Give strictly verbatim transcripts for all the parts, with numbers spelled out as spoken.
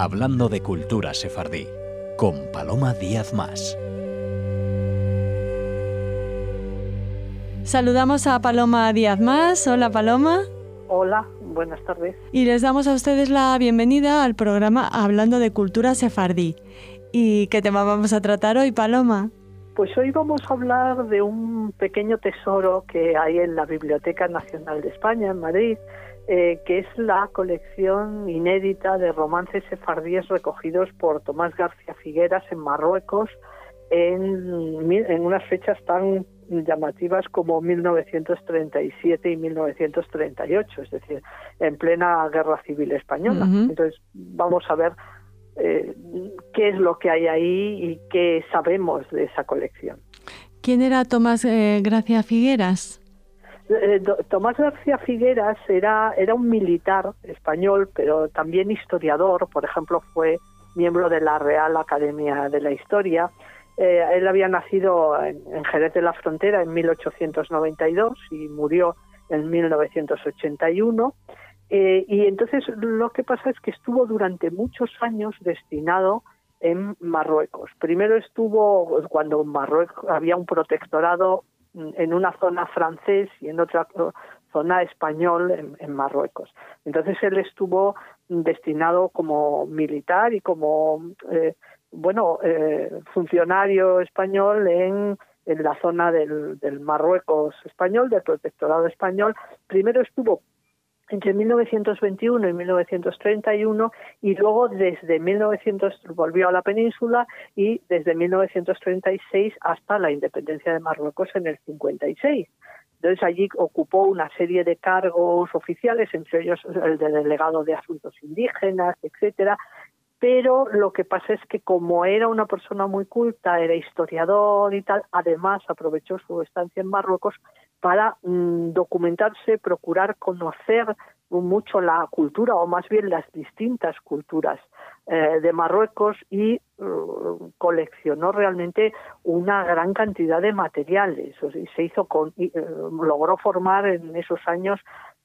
Hablando de cultura sefardí, con Paloma Díaz Mas. Saludamos a Paloma Díaz Mas. Hola, Paloma. Hola, buenas tardes. Y les damos a ustedes la bienvenida al programa Hablando de cultura sefardí. ¿Y qué tema vamos a tratar hoy, Paloma? Pues hoy vamos a hablar de un pequeño tesoro que hay en la Biblioteca Nacional de España, en Madrid, eh, que es la colección inédita de romances sefardíes recogidos por Tomás García Figueras en Marruecos en, en unas fechas tan llamativas como mil novecientos treinta y siete y mil novecientos treinta y ocho, es decir, en plena Guerra Civil Española. Uh-huh. Entonces, vamos a ver eh, qué es lo que hay ahí y qué sabemos de esa colección. ¿Quién era Tomás eh, García Figueras? Eh, do, Tomás García Figueras era, era un militar español, pero también historiador. Por ejemplo, fue miembro de la Real Academia de la Historia. Eh, él había nacido en, en Jerez de la Frontera en mil ochocientos noventa y dos y murió en mil novecientos ochenta y uno. Eh, y entonces lo que pasa es que estuvo durante muchos años destinado en Marruecos. Primero estuvo cuando en Marruecos había un protectorado en una zona francés y en otra zona español en, en Marruecos. Entonces él estuvo destinado como militar y como eh, bueno eh, funcionario español en, en la zona del, del Marruecos español, del protectorado español. Primero estuvo entre mil novecientos veintiuno y mil novecientos treinta y uno y luego desde mil novecientos volvió a la península y desde mil novecientos treinta y seis hasta la independencia de Marruecos en el cincuenta y seis. Entonces allí ocupó una serie de cargos oficiales, entre ellos el de delegado de asuntos indígenas, etcétera. Pero lo que pasa es que como era una persona muy culta, era historiador y tal, además aprovechó su estancia en Marruecos para mmm, documentarse, procurar conocer mucho la cultura, o más bien las distintas culturas eh, de Marruecos, y uh, coleccionó realmente una gran cantidad de materiales. O sea, se hizo con, y, uh, logró formar en esos años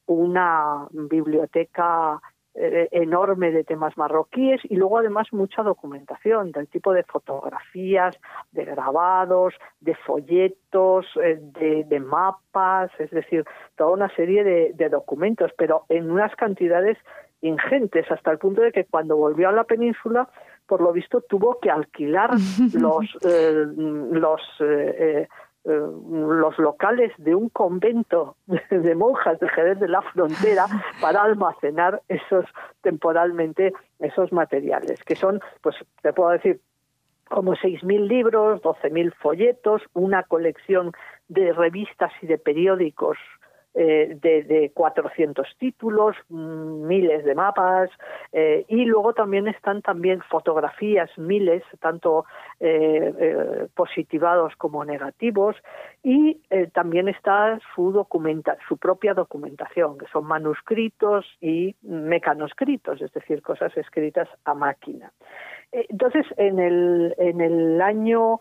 una biblioteca enorme de temas marroquíes y luego además mucha documentación del tipo de fotografías, de grabados, de folletos, de, de mapas, es decir, toda una serie de, de documentos, pero en unas cantidades ingentes, hasta el punto de que cuando volvió a la península, por lo visto tuvo que alquilar los eh, los eh, eh, los locales de un convento de monjas de Jerez de la Frontera para almacenar esos temporalmente esos materiales, que son, pues te puedo decir, como seis mil libros, doce mil folletos, una colección de revistas y de periódicos eh, de, de cuatrocientos títulos, miles de mapas, eh, y luego también están también fotografías, miles, tanto eh, eh, positivados como negativos, y eh, también está su documenta, su propia documentación, que son manuscritos y mecanoscritos, es decir, cosas escritas a máquina. Entonces, en el, en el año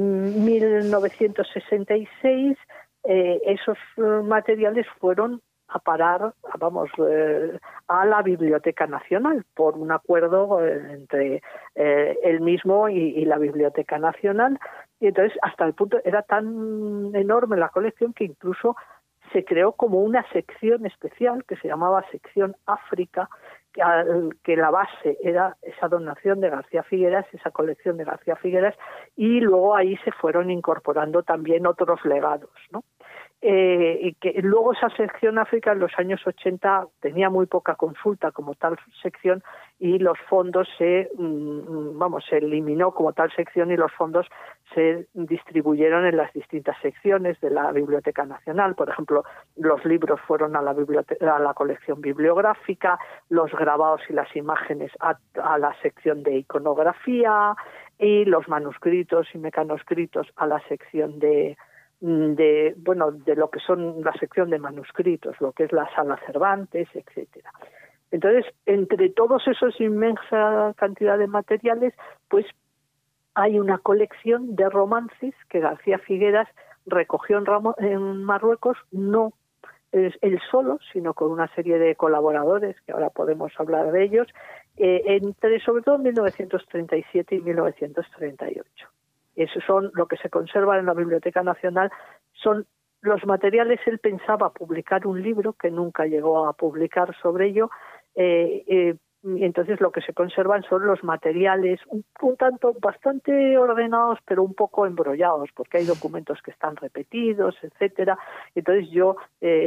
mil novecientos sesenta y seis, eh, esos materiales fueron a parar, vamos, eh, a la Biblioteca Nacional por un acuerdo eh, entre eh, él mismo y, y la Biblioteca Nacional. Y entonces, hasta el punto, era tan enorme la colección que incluso se creó como una sección especial que se llamaba Sección África, que, que la base era esa donación de García Figueras, esa colección de García Figueras, y luego ahí se fueron incorporando también otros legados, ¿no? Eh, y que luego esa sección África en los años ochenta tenía muy poca consulta como tal sección, y los fondos se, mmm, vamos, se eliminó como tal sección y los fondos se distribuyeron en las distintas secciones de la Biblioteca Nacional. Por ejemplo, los libros fueron a la, biblioteca, a la colección bibliográfica, los grabados y las imágenes a, a la sección de iconografía, y los manuscritos y mecanoscritos a la sección de de bueno de lo que son la sección de manuscritos, lo que es la Sala Cervantes, etcétera. Entonces, entre todos esos inmensa cantidad de materiales, pues hay una colección de romances que García Figueras recogió en, Ramo, en Marruecos, no él solo, sino con una serie de colaboradores, que ahora podemos hablar de ellos, eh, entre sobre todo en mil novecientos treinta y siete y mil novecientos treinta y ocho. Esos son lo que se conserva en la Biblioteca Nacional, son los materiales. Él pensaba publicar un libro que nunca llegó a publicar sobre ello, eh, eh, y entonces lo que se conservan son los materiales un, un tanto bastante ordenados, pero un poco embrollados, porque hay documentos que están repetidos, etcétera. Entonces yo,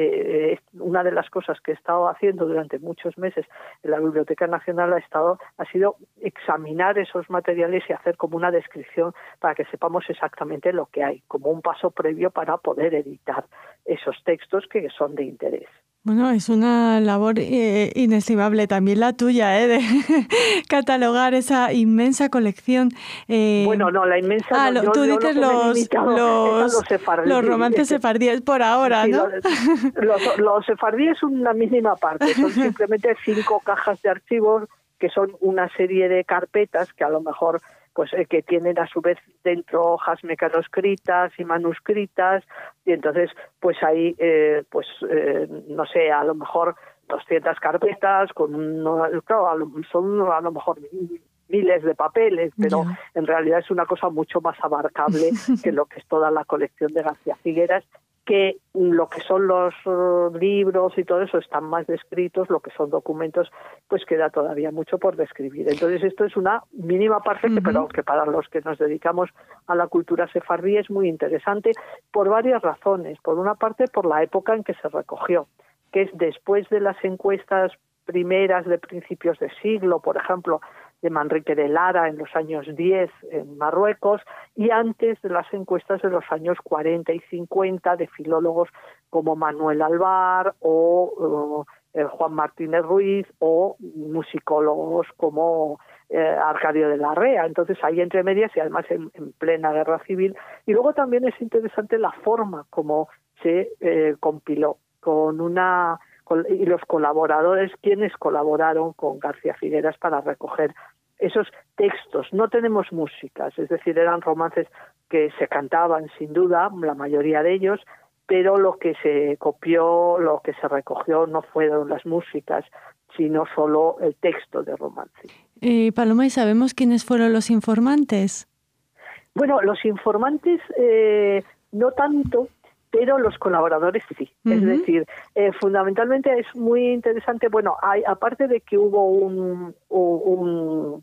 eh, una de las cosas que he estado haciendo durante muchos meses en la Biblioteca Nacional ha estado ha sido examinar esos materiales y hacer como una descripción para que sepamos exactamente lo que hay, como un paso previo para poder editar esos textos que son de interés. Bueno, es una labor eh, inestimable también la tuya, ¿eh? De catalogar esa inmensa colección. Eh... Bueno, no, la inmensa... Ah, no, lo, yo, tú yo dices lo los, los, los, sefardí, los romances sefardíes por ahora, sí, ¿no? Los, los, los sefardíes es una mínima parte, son simplemente cinco cajas de archivos que son una serie de carpetas que a lo mejor... pues eh, que tienen a su vez dentro hojas mecanoscritas y manuscritas, y entonces pues ahí eh, pues eh, no sé, a lo mejor doscientas carpetas con uno, claro, a lo, son a lo mejor miles de papeles, pero yeah. en realidad es una cosa mucho más abarcable que lo que es toda la colección de García Figueras, que lo que son los uh, libros y todo eso están más descritos, lo que son documentos, pues queda todavía mucho por describir. Entonces esto es una mínima parte, uh-huh. que, pero que para los que nos dedicamos a la cultura sefardí es muy interesante por varias razones. Por una parte, por la época en que se recogió, que es después de las encuestas primeras de principios de siglo, por ejemplo, de Manrique de Lara en los años diez en Marruecos, y antes de las encuestas de los años cuarenta y cincuenta de filólogos como Manuel Alvar o, o eh, Juan Martínez Ruiz, o musicólogos como eh, Arcadio de la Rea. Entonces ahí entre medias, y además en, en plena guerra civil. Y luego también es interesante la forma como se eh, compiló, con una... y los colaboradores, quienes colaboraron con García Figueras para recoger esos textos. No tenemos músicas, es decir, eran romances que se cantaban sin duda, la mayoría de ellos, pero lo que se copió, lo que se recogió no fueron las músicas, sino solo el texto de romance. Eh, Paloma, ¿y sabemos quiénes fueron los informantes? Bueno, los informantes eh, no tanto, pero los colaboradores sí. Uh-huh. Es decir, eh, fundamentalmente es muy interesante, bueno, hay, aparte de que hubo un, un, un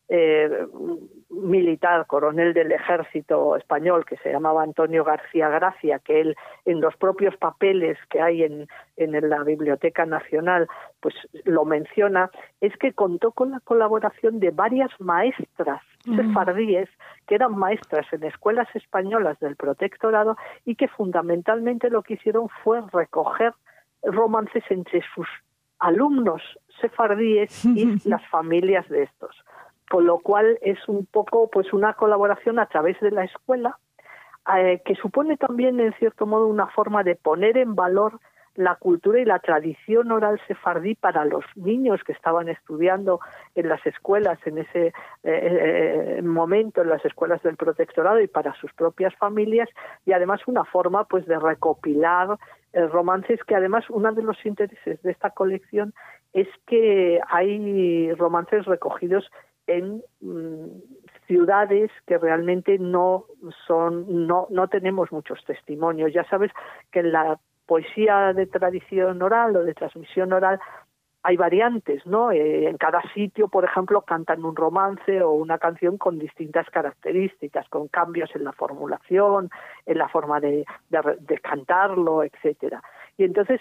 eh, militar, coronel del ejército español, que se llamaba Antonio García Gracia, que él en los propios papeles que hay en, en la Biblioteca Nacional, pues lo menciona, es que contó con la colaboración de varias maestras sefardíes que eran maestras en escuelas españolas del protectorado y que fundamentalmente lo que hicieron fue recoger romances entre sus alumnos sefardíes y las familias de estos. Con lo cual es un poco pues una colaboración a través de la escuela eh, que supone también en cierto modo una forma de poner en valor la cultura y la tradición oral sefardí para los niños que estaban estudiando en las escuelas en ese eh, momento, en las escuelas del protectorado, y para sus propias familias, y además una forma pues de recopilar eh, romances, que además uno de los intereses de esta colección es que hay romances recogidos en mmm, ciudades que realmente no son, no, no tenemos muchos testimonios. Ya sabes que en la poesía de tradición oral o de transmisión oral hay variantes, ¿no? Eh, en cada sitio, por ejemplo, cantan un romance o una canción con distintas características, con cambios en la formulación, en la forma de, de, de cantarlo, etcétera. Y entonces,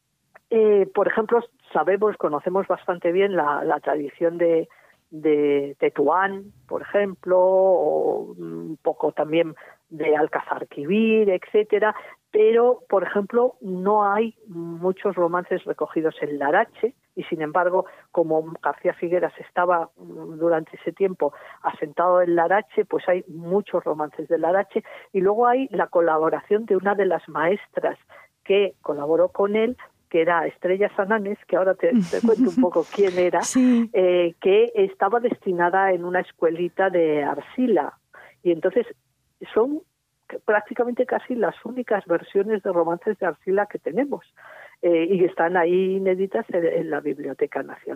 eh, por ejemplo, sabemos, conocemos bastante bien la, la tradición de de Tetuán, por ejemplo, o un poco también de Alcazarquivir, etcétera, pero, por ejemplo, no hay muchos romances recogidos en Larache, y sin embargo, como García Figueras estaba durante ese tiempo asentado en Larache, pues hay muchos romances de Larache, y luego hay la colaboración de una de las maestras que colaboró con él, que era Estrella Sananes, que ahora te, te cuento un poco quién era, sí. eh, que estaba destinada en una escuelita de Arcila. Y entonces son prácticamente casi las únicas versiones de romances de Arcila que tenemos. Eh, y están ahí inéditas en, en la Biblioteca Nacional.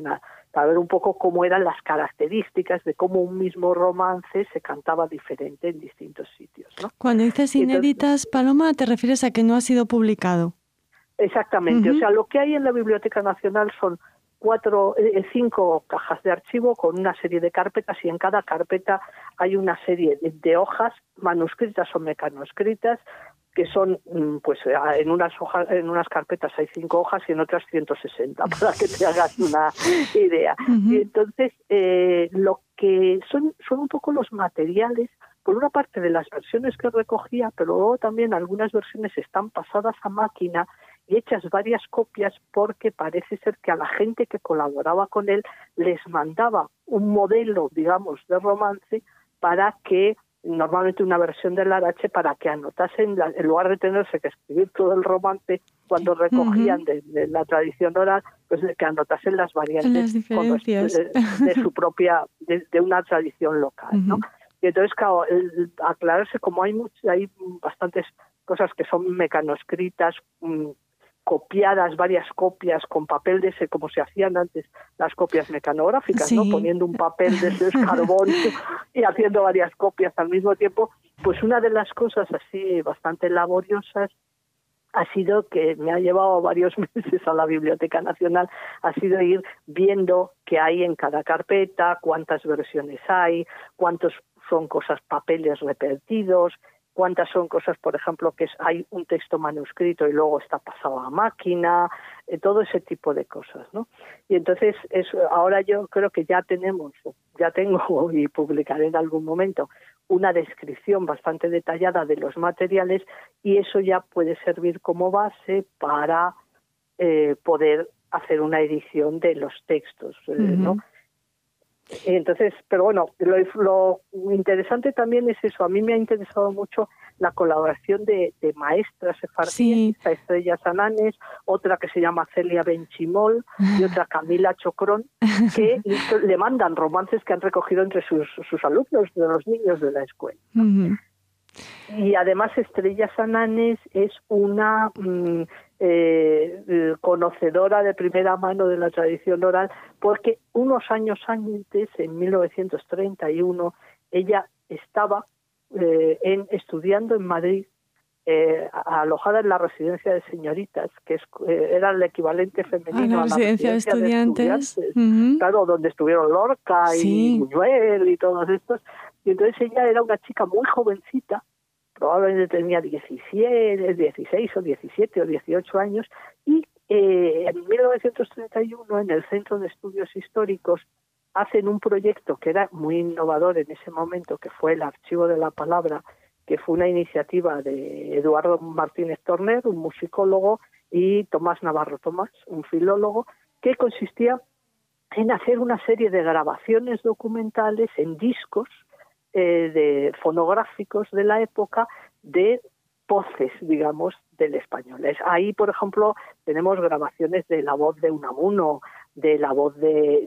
para ver un poco cómo eran las características de cómo un mismo romance se cantaba diferente en distintos sitios, ¿no? Cuando dices inéditas, entonces, Paloma, ¿te refieres a que no ha sido publicado? Exactamente, Uh-huh. o sea, lo que hay en la Biblioteca Nacional son cuatro, eh, cinco cajas de archivo con una serie de carpetas, y en cada carpeta hay una serie de, de hojas manuscritas o mecanoscritas, que son, pues en unas hojas, en unas carpetas hay cinco hojas y en otras ciento sesenta, para que te hagas una idea. Uh-huh. Y entonces, eh, lo que son, son un poco los materiales, por una parte de las versiones que recogía, pero luego también algunas versiones están pasadas a máquina y hechas varias copias, porque parece ser que a la gente que colaboraba con él les mandaba un modelo, digamos, de romance para que, normalmente una versión del Arache, para que anotasen, la, en lugar de tenerse que escribir todo el romance cuando recogían uh-huh. de, de la tradición oral, pues que anotasen las variantes las diferencias. Con los, de, de su propia, de, de una tradición local, uh-huh. ¿no? Y entonces, claro, el, aclararse, como hay much, hay bastantes cosas que son mecanoscritas, um, copiadas, varias copias con papel de ese, como se hacían antes las copias mecanográficas, sí. ¿no? Poniendo un papel de ese carbón y haciendo varias copias al mismo tiempo. Pues una de las cosas así bastante laboriosas ha sido, que me ha llevado varios meses a la Biblioteca Nacional, ha sido ir viendo qué hay en cada carpeta, cuántas versiones hay, cuántos son cosas, papeles repetidos, cuántas son cosas, por ejemplo, que es, hay un texto manuscrito y luego está pasado a máquina, eh, todo ese tipo de cosas, ¿no? Y entonces, es, ahora yo creo que ya tenemos, ya tengo y publicaré en algún momento una descripción bastante detallada de los materiales, y eso ya puede servir como base para eh, poder hacer una edición de los textos, eh, uh-huh. ¿no? Entonces, pero bueno, lo, lo interesante también es eso. A mí me ha interesado mucho la colaboración de, de maestras sefardíes, sí. Estrella Sananes, otra que se llama Celia Benchimol y otra Camila Chocrón, que le mandan romances que han recogido entre sus, sus alumnos, de los niños de la escuela. Uh-huh. Y además Estrella Sananes es una mmm, eh, conocedora de primera mano de la tradición oral, porque unos años antes, en mil novecientos treinta y uno, ella estaba eh, en, estudiando en Madrid, eh, alojada en la residencia de señoritas, que es, eh, era el equivalente femenino a la, a la residencia, residencia de estudiantes, de estudiantes uh-huh. claro, donde estuvieron Lorca sí. y Buñuel y todos estos. Y entonces ella era una chica muy jovencita, probablemente tenía diecisiete, dieciséis o diecisiete o dieciocho años, y eh, en mil novecientos treinta y uno, en el Centro de Estudios Históricos, hacen un proyecto que era muy innovador en ese momento, que fue el Archivo de la Palabra, que fue una iniciativa de Eduardo Martínez Torner, un musicólogo, y Tomás Navarro Tomás, un filólogo, que consistía en hacer una serie de grabaciones documentales en discos Eh, de fonográficos de la época, de voces, digamos, del español. Ahí, por ejemplo, tenemos grabaciones de la voz de Unamuno, de la voz de...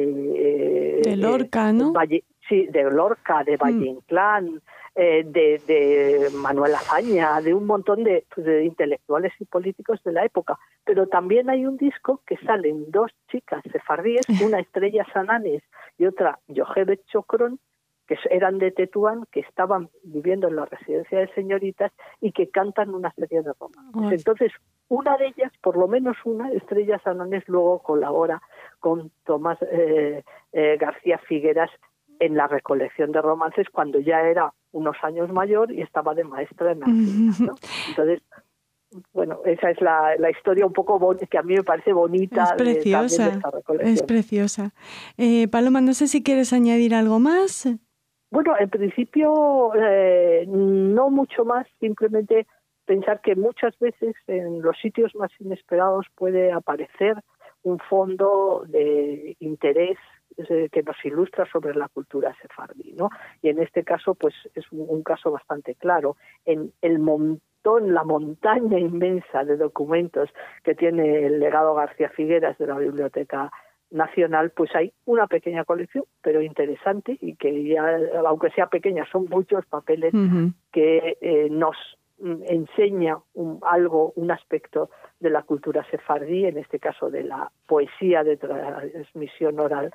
De, de Lorca, ¿no? De Valle, sí, de Lorca, de Valle Inclán, mm. eh, de, de Manuel Azaña, de un montón de, de intelectuales y políticos de la época. Pero también hay un disco que salen dos chicas sefardíes, una Estrella Sananes y otra Yochebet Chocrón, que eran de Tetuán, que estaban viviendo en la residencia de señoritas y que cantan una serie de romances. Entonces, una de ellas, por lo menos una, Estrella Sananes, luego colabora con Tomás eh, eh, García Figueras en la recolección de romances, cuando ya era unos años mayor y estaba de maestra en Argentina, ¿no? Entonces, bueno, esa es la, la historia un poco bon- que a mí me parece bonita. Es preciosa, de, de esta recolección. Es preciosa. Eh, Paloma, no sé si quieres añadir algo más. Bueno, en principio eh, no mucho más, simplemente pensar que muchas veces en los sitios más inesperados puede aparecer un fondo de interés eh, que nos ilustra sobre la cultura sefardí, ¿no? Y en este caso, pues es un, un caso bastante claro. En el montón, la montaña inmensa de documentos que tiene el legado García Figueras de la Biblioteca Nacional, pues hay una pequeña colección, pero interesante, y que ya, aunque sea pequeña, son muchos papeles uh-huh. que eh, nos enseña un, algo, un aspecto de la cultura sefardí, en este caso de la poesía de transmisión oral,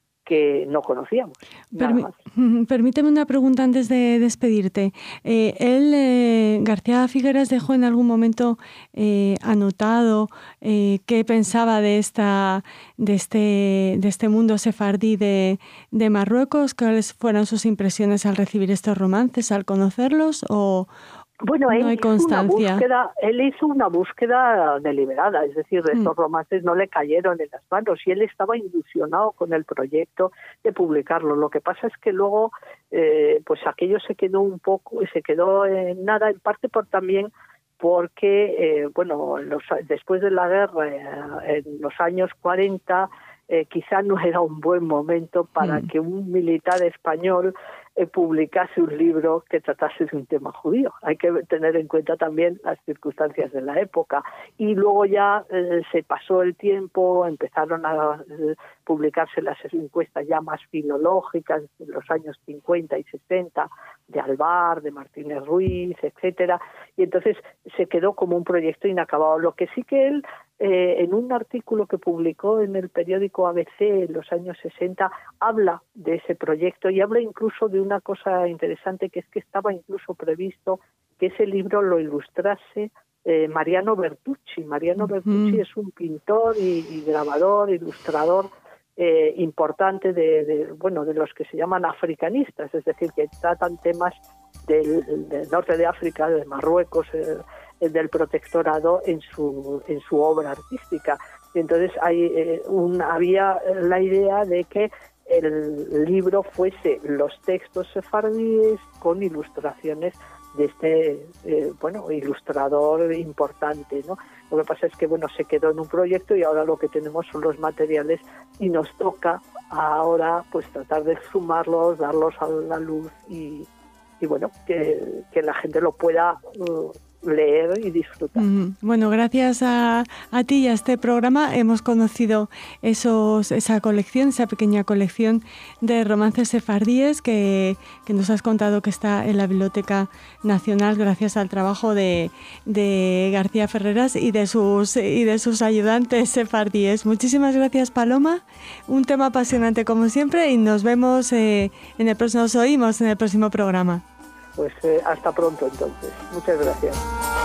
que no conocíamos. Permi permíteme una pregunta antes de despedirte. Eh, él, eh, García Figueras, dejó en algún momento eh, anotado eh, qué pensaba de esta, de este, de este mundo sefardí de, de Marruecos, cuáles fueron sus impresiones al recibir estos romances, al conocerlos, o Bueno, él, no hay hizo una constancia. búsqueda, él hizo una búsqueda deliberada, es decir, Mm. estos romances no le cayeron en las manos y él estaba ilusionado con el proyecto de publicarlo. Lo que pasa es que luego, eh, pues aquello se quedó un poco, se quedó en nada, en parte por también porque, eh, bueno, los, después de la guerra, eh, en los años cuarenta, eh, quizá no era un buen momento para Mm. que un militar español eh, publicase un libro que tratase de un tema judío. Hay que tener en cuenta también las circunstancias de la época. Y luego ya eh, se pasó el tiempo, empezaron a eh, publicarse las encuestas ya más filológicas en los años cincuenta y sesenta, de Alvar, de Martínez Ruiz, etcétera, y entonces se quedó como un proyecto inacabado. Lo que sí que él, eh, en un artículo que publicó en el periódico A B C en los años sesenta, habla de ese proyecto y habla incluso de una cosa interesante, que es que estaba incluso previsto que ese libro lo ilustrase eh, Mariano Bertucci. Mariano Uh-huh. Bertucci es un pintor y, y grabador, ilustrador eh, importante de, de, bueno, de los que se llaman africanistas, es decir, que tratan temas del, del norte de África, de Marruecos, eh, del protectorado en su en su obra artística. Y entonces hay eh, un, había la idea de que el libro fuese los textos sefardíes con ilustraciones de este eh, bueno ilustrador importante, ¿no? Lo que pasa es que bueno se quedó en un proyecto y ahora lo que tenemos son los materiales y nos toca ahora pues tratar de sumarlos, darlos a la luz y, y bueno que, que la gente lo pueda uh, leer y disfrutar. Mm, bueno, gracias a, a ti y a este programa hemos conocido esos, esa colección, esa pequeña colección de romances sefardíes que, que nos has contado que está en la Biblioteca Nacional gracias al trabajo de, de García Ferreras y de sus y de sus ayudantes sefardíes. Muchísimas gracias, Paloma. Un tema apasionante como siempre y nos vemos eh, en el próximo, nos oímos en el próximo programa. Pues eh, hasta pronto entonces. Muchas gracias.